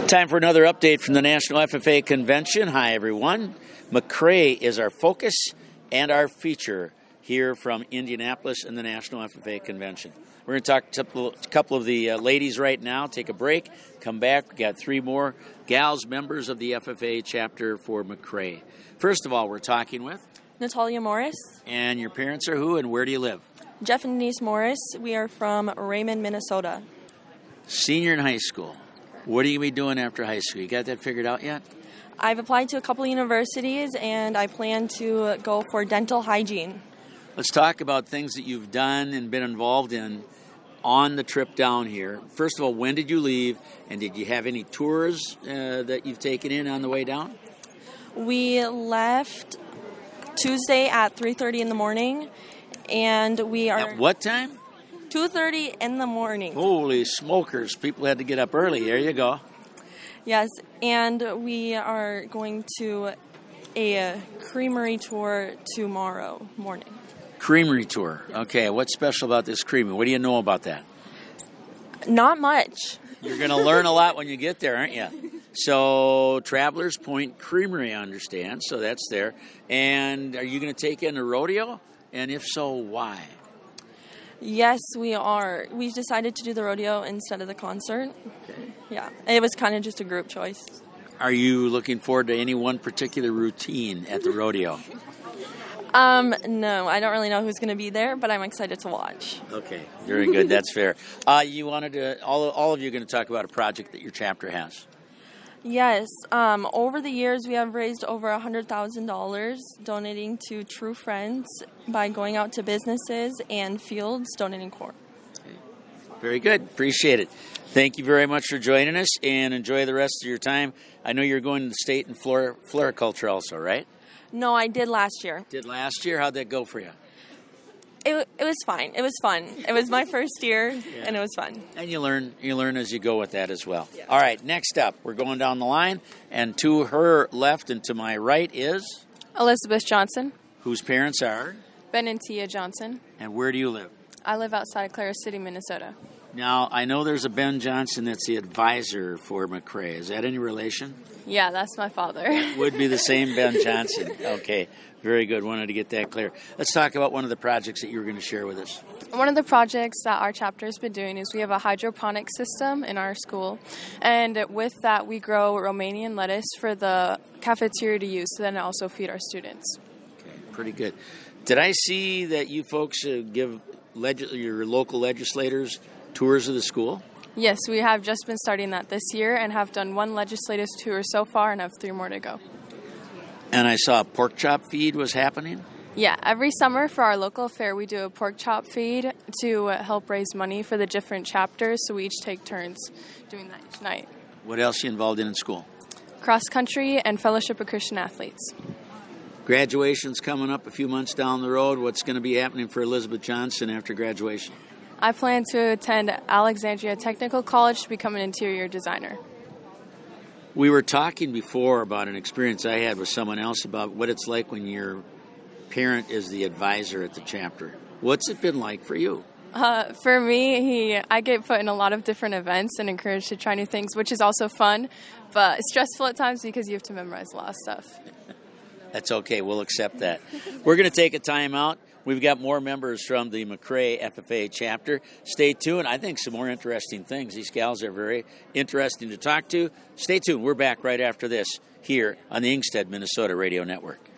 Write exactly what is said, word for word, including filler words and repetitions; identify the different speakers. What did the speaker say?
Speaker 1: Time for another update from the National F F A Convention. Hi, everyone. McRae is our focus and our feature here from Indianapolis and the National F F A Convention. We're going to talk to a couple of the uh, ladies right now, take a break, come back. We've got three more gals, members of the F F A chapter for McRae. First of all, we're talking with
Speaker 2: Natalia Morris.
Speaker 1: And your parents are who, and where do you live?
Speaker 2: Jeff and Denise Morris. We are from Raymond, Minnesota.
Speaker 1: Senior in high school. What are you going to be doing after high school? You got that figured out yet?
Speaker 2: I've applied to a couple universities, and I plan to go for dental hygiene.
Speaker 1: Let's talk about things that you've done and been involved in on the trip down here. First of all, when did you leave, and did you have any tours uh, that you've taken in on the way down?
Speaker 2: We left Tuesday at three thirty in the morning, and we are...
Speaker 1: At what time?
Speaker 2: two thirty in the morning.
Speaker 1: Holy smokers. People had to get up early. There you go.
Speaker 2: Yes, and we are going to a creamery tour tomorrow morning.
Speaker 1: Creamery tour. Okay, what's special about this creamery? What do you know about that?
Speaker 2: Not much.
Speaker 1: You're going to learn a lot when you get there, aren't you? So, Travelers Point Creamery, I understand, so that's there. And are you going to take in a rodeo? And if so, why?
Speaker 2: Yes, we are. We decided to do the rodeo instead of the concert. Okay. Yeah, it was kind of just a group choice.
Speaker 1: Are you looking forward to any one particular routine at the rodeo?
Speaker 2: Um, no, I don't really know who's going to be there, but I'm excited to watch.
Speaker 1: Okay, very good. That's fair. Uh, you wanted to, all, all of you are going to talk about a project that your chapter has.
Speaker 2: Yes. Um, over the years, we have raised over one hundred thousand dollars donating to True Friends by going out to businesses and fields donating corn.
Speaker 1: Okay. Very good. Appreciate it. Thank you very much for joining us, and enjoy the rest of your time. I know you're going to the state and flora, floriculture also, right?
Speaker 2: No, I did last year.
Speaker 1: Did last year? How'd that go for you?
Speaker 2: It, it was fine. It was fun. It was my first year, yeah. And it was fun.
Speaker 1: And you learn you learn as you go with that as well. Yeah. All right, next up, we're going down the line, and to her left and to my right is...
Speaker 3: Elizabeth Johnson.
Speaker 1: Whose parents are?
Speaker 3: Ben and Tia Johnson.
Speaker 1: And where do you live?
Speaker 3: I live outside Clara City, Minnesota.
Speaker 1: Now, I know there's a Ben Johnson that's the advisor for McRae. Is that any relation?
Speaker 3: Yeah, that's my father.
Speaker 1: Would be the same Ben Johnson. Okay, very good. Wanted to get that clear. Let's talk about one of the projects that you were going to share with us.
Speaker 3: One of the projects that our chapter has been doing is we have a hydroponic system in our school. And with that, we grow Romanian lettuce for the cafeteria to use, so then also feed our students.
Speaker 1: Okay, pretty good. Did I see that you folks uh, give leg- your local legislators tours of the school?
Speaker 3: Yes, we have just been starting that this year and have done one legislative tour so far and have three more to go.
Speaker 1: And I saw a pork chop feed was happening?
Speaker 3: Yeah, every summer for our local fair, we do a pork chop feed to help raise money for the different chapters, so we each take turns doing that each night.
Speaker 1: What else are you involved in in school?
Speaker 3: Cross country and Fellowship of Christian Athletes.
Speaker 1: Graduation's coming up a few months down the road. What's going to be happening for Elizabeth Johnson after graduation?
Speaker 3: I plan to attend Alexandria Technical College to become an interior designer.
Speaker 1: We were talking before about an experience I had with someone else about what it's like when your parent is the advisor at the chapter. What's it been like for you?
Speaker 3: Uh, for me, he I get put in a lot of different events and encouraged to try new things, which is also fun, but stressful at times because you have to memorize a lot of stuff.
Speaker 1: That's okay. We'll accept that. We're going to take a time out. We've got more members from the McRae F F A chapter. Stay tuned. I think some more interesting things. These gals are very interesting to talk to. Stay tuned. We're back right after this here on the Ingstead, Minnesota Radio Network.